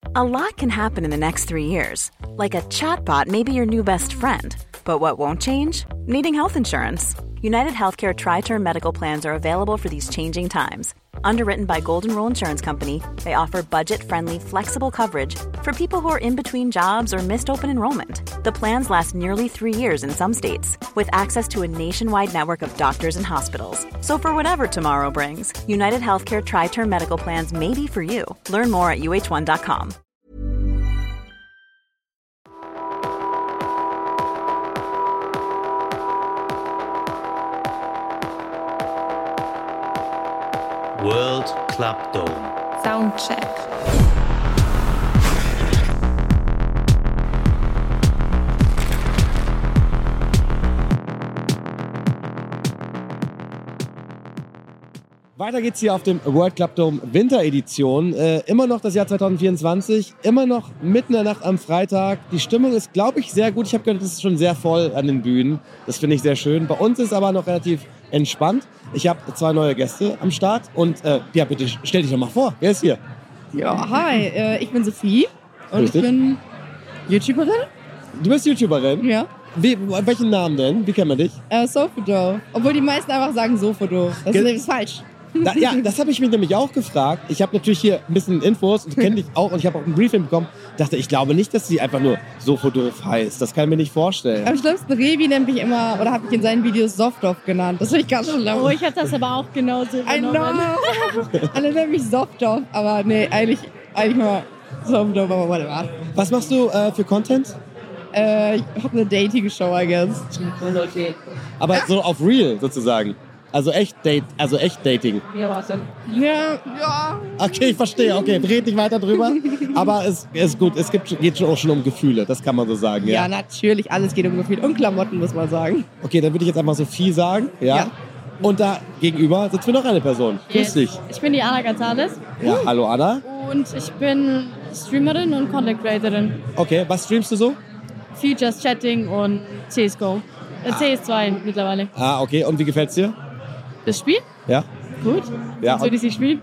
A lot can happen in the next 3 years. Like a chatbot may be your new best friend. But what won't change? Needing health insurance. United Healthcare Tri-Term Medical Plans are available for these changing times. Underwritten by Golden Rule Insurance Company, they offer budget-friendly, flexible coverage for people who are in between jobs or missed open enrollment. The plans last nearly 3 years in some states, with access to a nationwide network of doctors and hospitals. So for whatever tomorrow brings, United Healthcare Tri-Term Medical Plans may be for you. Learn more at uh1.com. World Club Dome. Soundcheck. Weiter geht's hier auf dem World Club Dome Winteredition. Immer noch das Jahr 2024, immer noch mitten in der Nacht am Freitag. Die Stimmung ist, glaube ich, sehr gut. Ich habe gehört, es ist schon sehr voll an den Bühnen. Das finde ich sehr schön. Bei uns ist aber noch relativ entspannt. Ich habe 2 neue Gäste am Start. Und ja, bitte stell dich doch mal vor. Wer ist hier? Ja, hi. Ich bin Sophie und Richtig. ich bin YouTuberin. Du bist YouTuberin? Ja. Welchen Namen denn? Wie kennt man dich? Sofodo. Obwohl die meisten einfach sagen Sofodo. Das ist falsch. Ja, das habe ich mich nämlich auch gefragt. Ich habe natürlich hier ein bisschen Infos und kenne dich auch und ich habe auch ein Briefing bekommen. Dachte, ich glaube nicht, dass sie einfach nur Sofodorf heißt. Das kann ich mir nicht vorstellen. Am schlimmsten Revi nennt mich immer, oder habe ich in seinen Videos Softdorf genannt. Das finde ich ganz schlimm. Oh, ich habe das aber auch genauso I know. genommen. Alle nennen mich Softdorf, aber nee, eigentlich mal Softdorf, aber whatever. Was machst du für Content? Ich habe eine Dating-Show, I guess. Aber so auf Real sozusagen. Also echt Dating. Ja. Okay, ich verstehe. Okay, red nicht weiter drüber. Aber es ist gut. Es geht schon auch schon um Gefühle. Das kann man so sagen. Ja, Ja. natürlich. Alles geht um Gefühl. Und Klamotten, muss man sagen. Okay, dann würde ich jetzt einfach Sophie sagen. Ja. Und da gegenüber sitzt mir noch eine Person. Grüß dich. Ich bin die Anna Gonzalez Ja, hallo Anna. und ich bin Streamerin und Content Creatorin. Okay, was streamst du so? Features, Chatting und CSGO. CS2 mittlerweile. Ah, okay. Und wie gefällt's dir? Das Spiel? Ja. Gut. Ja, Soll ich sie spielen?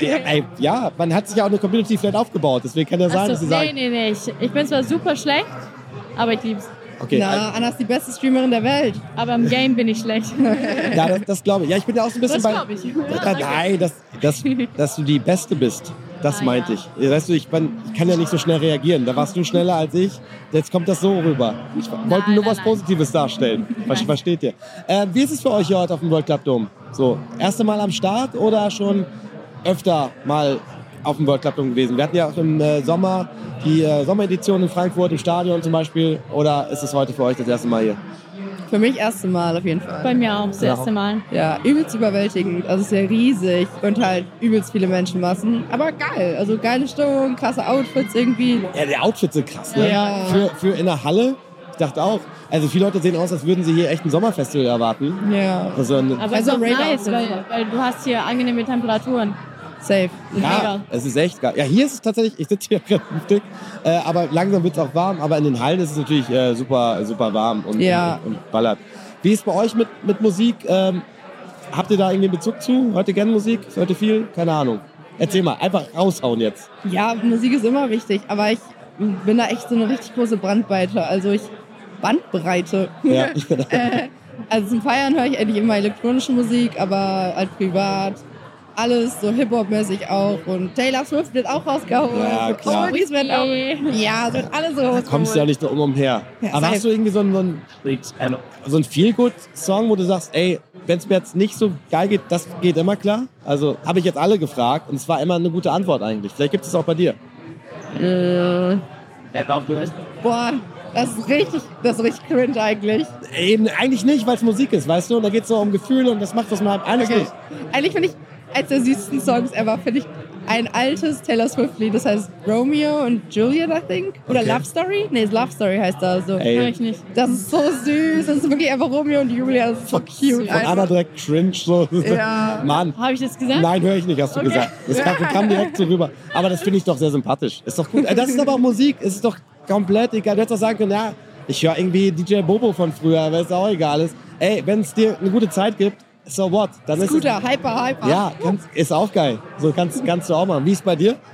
ja, man hat sich ja auch eine Community vielleicht aufgebaut. Deswegen kann ja sein, dass sie sagen... Nee. Ich bin zwar super schlecht, aber ich lieb's. Okay, Na, Anna ist die beste Streamerin der Welt. Aber im Game bin ich schlecht. ja, das glaube ich. Ja, ich bin ja auch so ein bisschen Das glaube ich. Nein, dass du die Beste bist. Das meinte ich. Weißt du, ich kann ja nicht so schnell reagieren. Da warst du schneller als ich. Jetzt kommt das so rüber. Ich wollte nur was Positives darstellen. Versteht ihr? Wie ist es für euch hier heute auf dem World Club Dome? So, erste Mal am Start oder schon öfter mal auf dem World Club Dome gewesen? Wir hatten ja auch im Sommer die Sommeredition in Frankfurt im Stadion zum Beispiel. Oder ist es heute für euch das erste Mal hier? Für mich erste Mal auf jeden Fall. Bei mir auch das erste Mal. Ja, übelst überwältigend. Also es ist ja riesig und halt übelst viele Menschenmassen. Aber geil. Also geile Stimmung, krasse Outfits irgendwie. Ja, die Outfits sind krass, ne? Ja. Für in der Halle, ich dachte auch. Also viele Leute sehen aus, als würden sie hier echt ein Sommerfestival erwarten. Ja. Also Aber es ist Also auch Radar nice, weil du hast hier angenehme Temperaturen. Safe. ja, es ist echt geil. Ja, hier ist es tatsächlich, ich sitze hier gerade dick, aber langsam wird es auch warm. Aber in den Hallen ist es natürlich super, super warm und ballert. Wie ist es bei euch mit Musik? Habt ihr da irgendwie einen Bezug zu? Hört ihr gerne Musik? Hört ihr viel? Keine Ahnung. Erzähl mal, einfach raushauen jetzt. Ja, Musik ist immer wichtig. Aber ich bin da echt so eine richtig große Bandbreite. Bandbreite. Ja. Also zum Feiern höre ich eigentlich immer elektronische Musik, aber halt privat. Alles so Hip-Hop-mäßig auch. Und Taylor Swift wird auch rausgeholt. Ja, klar. Oldies werden auch. Ja, es wird alles so rausgeholt. Kommst du ja nicht umher. Ja, aber hast du irgendwie so einen Feel-Good-Song, wo du sagst, ey, wenn es mir jetzt nicht so geil geht, das geht immer klar? Also habe ich jetzt alle gefragt und es war immer eine gute Antwort eigentlich. Vielleicht gibt es auch bei dir. Boah, das ist richtig cringe eigentlich. Eben, eigentlich nicht, weil es Musik ist, weißt du? Und da geht es so um Gefühle und das macht das mal eigentlich nicht. Eigentlich finde ich, eines der süßesten Songs ever, finde ich ein altes Taylor Swift-Lied, das heißt Romeo und Juliet, I think. Oder Okay. Love Story? Nee, Love Story heißt das so. Ey. Hör ich nicht. Das ist so süß, das ist wirklich einfach Romeo und Julia, das ist so cute. Von Anna direkt cringe. So. Ja. Mann. Habe ich das gesagt? Nein, höre ich nicht, hast du gesagt. Das kam direkt so rüber. Aber das finde ich doch sehr sympathisch. Ist doch gut. Das ist aber auch Musik. Es ist doch komplett egal. Du hättest doch sagen können, ja, ich höre irgendwie DJ Bobo von früher, aber ist auch egal. Ey, wenn es dir eine gute Zeit gibt, so what? Dann ist Scooter, hyper. ja, ist auch geil. So kannst du auch machen. Wie ist es bei dir?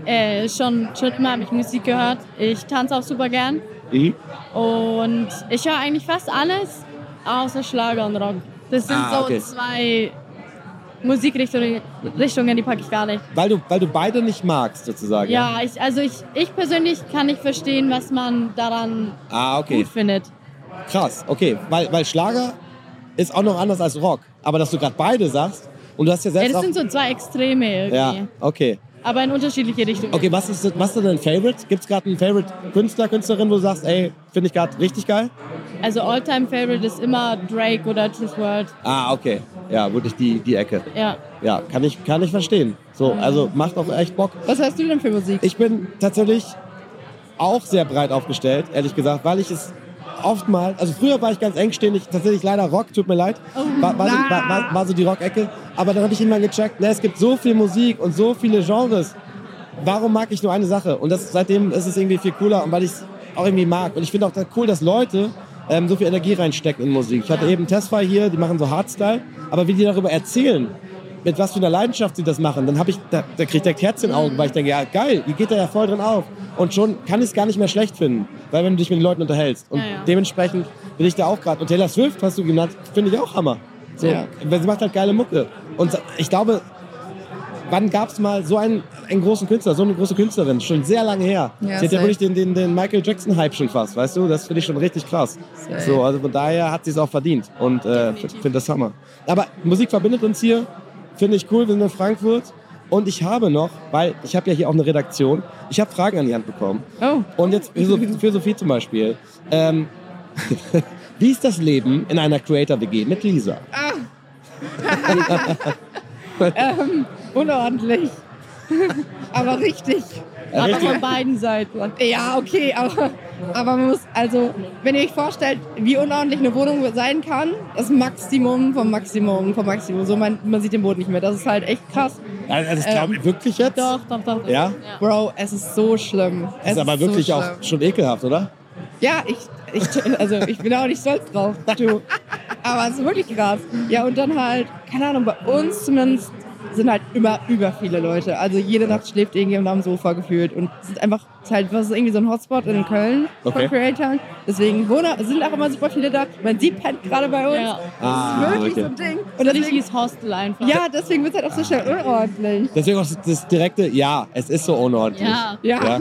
Schon immer habe ich Musik gehört. Ich tanze auch super gern. Und ich höre eigentlich fast alles, außer Schlager und Rock. Das sind okay. so zwei Musikrichtungen, die packe ich gar nicht. Weil du beide nicht magst, sozusagen. Ja, ich persönlich kann nicht verstehen, was man daran gut findet. Krass, okay. Weil Schlager ist auch noch anders als Rock. Aber dass du gerade beide sagst und du hast ja selbst das sind so zwei Extreme irgendwie. Ja, okay. Aber in unterschiedliche Richtungen. Okay, was ist denn dein Favorite? Gibt es gerade einen Favorite Künstler, Künstlerin, wo du sagst, ey, finde ich gerade richtig geil? Also All-Time-Favorite ist immer Drake oder Juice WRLD. Okay. Ja, wirklich die Ecke. Ja. Ja, kann ich verstehen. So, also macht auch echt Bock. Was hörst du denn für Musik? Ich bin tatsächlich auch sehr breit aufgestellt, ehrlich gesagt, weil ich es oftmals, also früher war ich ganz engstirnig, tatsächlich leider Rock, tut mir leid, war so die Rock-Ecke, aber dann habe ich irgendwann gecheckt, es gibt so viel Musik und so viele Genres, warum mag ich nur eine Sache? Und seitdem ist es irgendwie viel cooler und weil ich es auch irgendwie mag. Und ich finde auch cool, dass Leute so viel Energie reinstecken in Musik. Ich hatte eben Tesfa hier, die machen so Hardstyle, aber wie die darüber erzählen, mit was für einer Leidenschaft sie das machen, dann da kriege ich direkt Herz in den Augen, weil ich denke, ja geil, ihr geht da ja voll drin auf. Und schon kann ich es gar nicht mehr schlecht finden, weil wenn du dich mit den Leuten unterhältst. Und dementsprechend bin ich da auch gerade. Und Taylor Swift, hast du genannt, finde ich auch Hammer. So, weil sie macht halt geile Mucke. Und ich glaube, wann gab es mal so einen großen Künstler, so eine große Künstlerin? Schon sehr lange her. Ja, sie hat ja wirklich den Michael Jackson-Hype schon fast, weißt du? Das finde ich schon richtig krass. So, also von daher hat sie es auch verdient. Und finde das Hammer. Aber Musik verbindet uns hier. Finde ich cool, wir sind in Frankfurt. Und ich habe noch, weil ich habe ja hier auch eine Redaktion, ich habe Fragen an die Hand bekommen. Oh. Und jetzt für Sophie zum Beispiel. Wie ist das Leben in einer Creator-WG mit Lisa? Unordentlich. Aber richtig. Aber von beiden Seiten. Ja, okay, aber man muss, also, wenn ihr euch vorstellt, wie unordentlich eine Wohnung sein kann, das Maximum vom Maximum vom Maximum. So, man sieht den Boden nicht mehr. Das ist halt echt krass. Also das glaube ich wirklich jetzt? Doch. Ja? Bro, es ist so schlimm. Das ist aber wirklich so auch schon ekelhaft, oder? Ja, ich bin auch nicht stolz drauf. Du. Aber es ist wirklich krass. Ja, und dann halt, keine Ahnung, bei uns zumindest sind halt immer über viele Leute. Also jede Nacht schläft irgendjemand am Sofa gefühlt. Und es ist einfach, was ist irgendwie so ein Hotspot in Köln von Creatoren. Deswegen sind auch immer super viele da. Sie pennt gerade bei uns. Ja. Das ist wirklich so ein Ding. Und Deswegen richtiges Hostel einfach. Ja, deswegen wird es halt auch so schnell unordentlich. Deswegen auch das direkte, ja, es ist so unordentlich. Ja.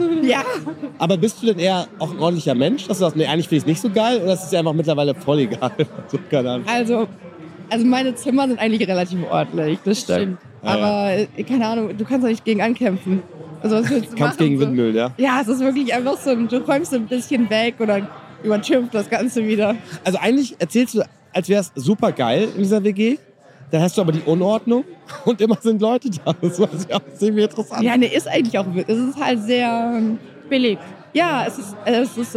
Aber bist du denn eher auch ein ordentlicher Mensch, dass du sagst, nee, eigentlich finde ich es nicht so geil, oder ist es dir einfach mittlerweile voll egal? So, keine Ahnung. Also meine Zimmer sind eigentlich relativ ordentlich, das stimmt. Aber keine Ahnung, du kannst doch nicht gegen ankämpfen. Also was willst du Kampf gegen Windmüll, ja? Ja, es ist wirklich einfach so, du räumst so ein bisschen weg oder überschimpft das Ganze wieder. Also eigentlich erzählst du, als wäre es super geil in dieser WG, dann hast du aber die Unordnung und immer sind Leute da. Das ist ja auch ziemlich interessant. Ja, ist eigentlich auch, es ist halt sehr billig. Ja, es ist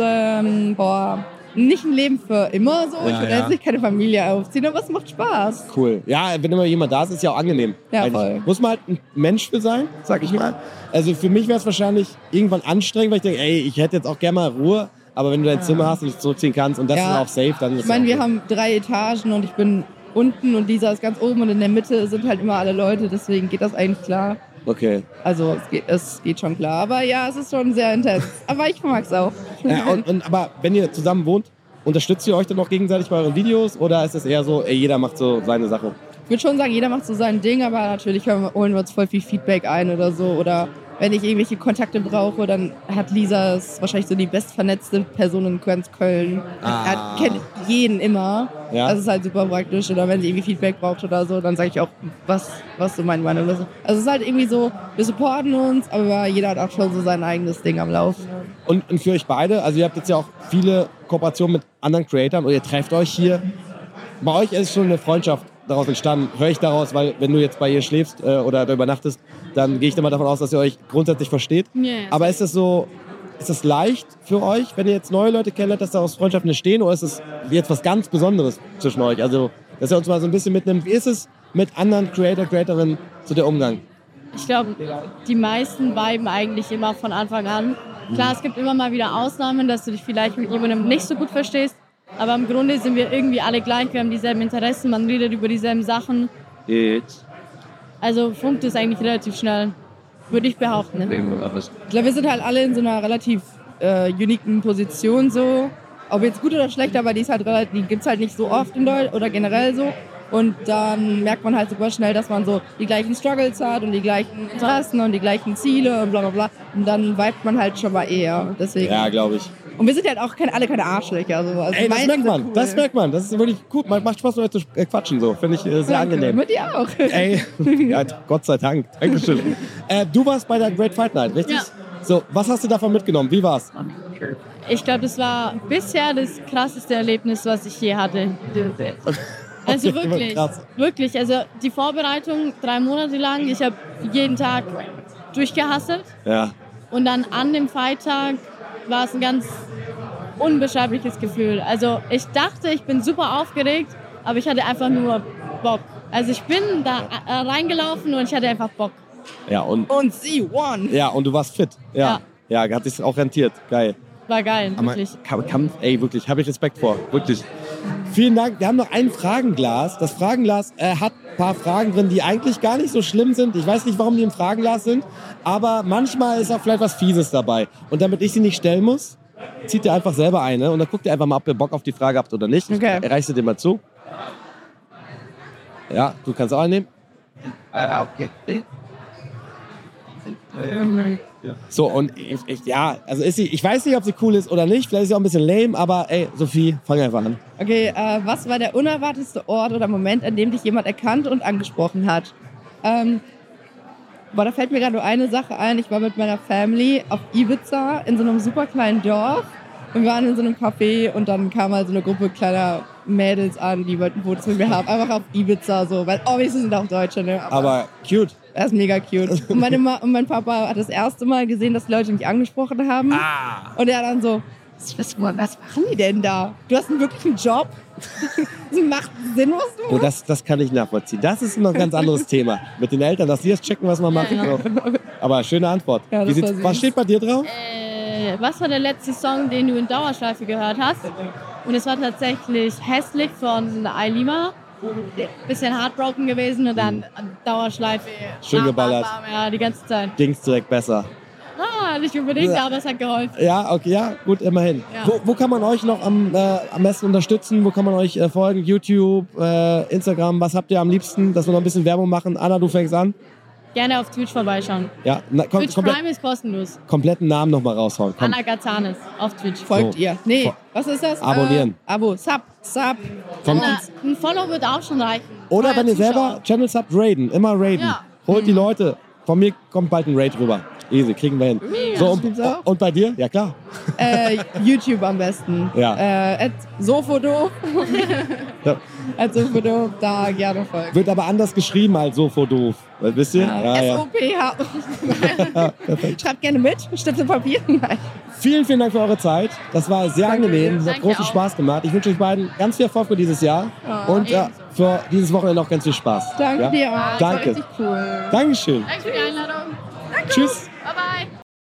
nicht ein Leben für immer so. Ich will jetzt nicht keine Familie aufziehen, aber es macht Spaß. Cool. Ja, wenn immer jemand da ist, ist ja auch angenehm. Ja, voll. Muss man halt ein Mensch für sein, sag ich mal. Also für mich wäre es wahrscheinlich irgendwann anstrengend, weil ich denke, ey, ich hätte jetzt auch gerne mal Ruhe. Aber wenn du dein Zimmer hast und dich zurückziehen kannst und das ist auch safe, dann ist es ich meine, wir haben 3 Etagen und ich bin unten und Lisa ist ganz oben und in der Mitte sind halt immer alle Leute. Deswegen geht das eigentlich klar. Okay. Also es geht schon klar. Aber ja, es ist schon sehr intens. Aber ich mag es auch. Ja, aber wenn ihr zusammen wohnt, unterstützt ihr euch dann auch gegenseitig bei euren Videos oder ist es eher so, ey, jeder macht so seine Sache? Ich würde schon sagen, jeder macht so sein Ding, aber natürlich holen wir uns voll viel Feedback ein oder so. Oder wenn ich irgendwelche Kontakte brauche, dann hat Lisa ist wahrscheinlich so die bestvernetzte Person in ganz Köln. Kennt jeden immer. Ja. Das ist halt super praktisch. Oder wenn sie irgendwie Feedback braucht oder so, dann sage ich auch, was so meine Meinung ist. Also es ist halt irgendwie so, wir supporten uns, aber jeder hat auch schon so sein eigenes Ding am Lauf. Und für euch beide, also ihr habt jetzt ja auch viele Kooperationen mit anderen Creatoren und ihr trefft euch hier. Bei euch ist schon eine Freundschaft daraus entstanden, höre ich daraus, weil wenn du jetzt bei ihr schläfst oder da übernachtest, dann gehe ich mal davon aus, dass ihr euch grundsätzlich versteht. Yes. Aber ist das leicht für euch, wenn ihr jetzt neue Leute kennenlernt, dass daraus Freundschaften entstehen, oder ist es jetzt was ganz Besonderes zwischen euch? Also, dass ihr uns mal so ein bisschen mitnimmt, wie ist es mit anderen Creatorinnen so der Umgang? Ich glaube, die meisten viben eigentlich immer von Anfang an. Klar, es gibt immer mal wieder Ausnahmen, dass du dich vielleicht mit jemandem nicht so gut verstehst. Aber im Grunde sind wir irgendwie alle gleich, wir haben dieselben Interessen, man redet über dieselben Sachen. Also funkt es eigentlich relativ schnell. Würde ich behaupten. Ne? Ich glaube, wir sind halt alle in so einer relativ uniken Position so. Ob jetzt gut oder schlecht, aber die gibt es halt nicht so oft in Deutschland oder generell so. Und dann merkt man halt super schnell, dass man so die gleichen Struggles hat und die gleichen Interessen und die gleichen Ziele und bla bla bla. Und dann vibet man halt schon mal eher. Deswegen. Ja, glaube ich. Und wir sind halt auch alle keine Arschlöcher. Also Ey, das merkt man. Cool. Das merkt man. Das ist wirklich gut. Macht Spaß, mit euch zu quatschen. So. Finde ich sehr angenehm. Mit dir auch. Ey, ja, Gott sei Dank. Dankeschön. Du warst bei der Great Fight Night, richtig? Ja. So, was hast du davon mitgenommen? Wie war's? Ich glaube, das war bisher das krasseste Erlebnis, was ich je hatte. Also Okay, wirklich, krass. wirklich. Also die Vorbereitung 3 Monate lang. Ich habe jeden Tag durchgehasselt. Ja. Und dann an dem Fight-Tag war es ein ganz unbeschreibliches Gefühl. Also ich dachte, ich bin super aufgeregt, aber ich hatte einfach nur Bock. Also ich bin da reingelaufen und ich hatte einfach Bock. Ja, und sie won. ja, und du warst fit. Ja, hat sich auch rentiert. Geil. War geil, wirklich. Ey, wirklich, habe ich Respekt vor. Wirklich. Vielen Dank. Wir haben noch ein Fragenglas. Das Fragenglas hat ein paar Fragen drin, die eigentlich gar nicht so schlimm sind. Ich weiß nicht, warum die im Fragenglas sind, aber manchmal ist auch vielleicht was Fieses dabei. Und damit ich sie nicht stellen muss, zieht ihr einfach selber eine und dann guckt ihr einfach mal, ob ihr Bock auf die Frage habt oder nicht. Okay. Ich reiche sie dir mal zu. Ja, du kannst auch einnehmen. So, und ich weiß nicht, ob sie cool ist oder nicht. Vielleicht ist sie auch ein bisschen lame, aber ey, Sophie, fang einfach an. Okay, was war der unerwartetste Ort oder Moment, an dem dich jemand erkannt und angesprochen hat? Da fällt mir gerade nur eine Sache ein. Ich war mit meiner Family auf Ibiza in so einem super kleinen Dorf. Und wir waren in so einem Café und dann kam halt so eine Gruppe kleiner Mädels an, die wollten Fotos mit mir haben. Einfach auf Ibiza so, weil wir sind auch Deutsche, ne? Aber cute. Er ist mega cute. Und mein Papa hat das erste Mal gesehen, dass die Leute mich angesprochen haben. Und er dann so, was machen die denn da? Du hast einen wirklichen Job? Das macht Sinn, was du machst? Oh, das kann ich nachvollziehen. Das ist noch ein ganz anderes Thema. Mit den Eltern, dass die das checken, was man macht. Ja. Aber schöne Antwort. Ja, Was steht bei dir drauf? Was war der letzte Song, den du in Dauerschleife gehört hast? Und es war tatsächlich Hässlich von Ailima. Bisschen heartbroken gewesen und dann Dauerschleife. Schön geballert. Ja, die ganze Zeit. Ging's direkt besser. Nicht unbedingt, aber es hat geholfen. Ja, okay, ja, gut, immerhin. Ja. Wo kann man euch noch am besten unterstützen? Wo kann man euch folgen? YouTube, Instagram, was habt ihr am liebsten? Dass wir noch ein bisschen Werbung machen. Anna, du fängst an. Gerne auf Twitch vorbeischauen. Ja, Twitch Prime ist kostenlos. Kompletten Namen nochmal raushauen. Komm. Anna Gazanes auf Twitch. Folgt ihr? Nee, was ist das? Abonnieren. Abo, Sub. Ein Follow wird auch schon reichen. Oder Neue wenn ihr Zuschauer. selber Channel Sub raiden, immer raiden. Ja. Holt die Leute. Von mir kommt bald ein Raid rüber. Easy, kriegen wir hin. So, und bei dir? Ja, klar. YouTube am besten. Ja. @sofodoof. Ja. @sofodoof, da gerne folgen. Wird aber anders geschrieben als Sofodoof. Wisst ihr? Ja. SOPH. Perfekt. Schreibt gerne mit. Stift und Papier. Nein. Vielen, vielen Dank für eure Zeit. Das war sehr angenehm. Das hat Danke großen auch. Spaß gemacht. Ich wünsche euch beiden ganz viel Erfolg für dieses Jahr. Und für dieses Wochenende noch ganz viel Spaß. Danke ja? dir auch. Das war Danke. richtig cool. Dankeschön. Danke für die Einladung. Tschüss.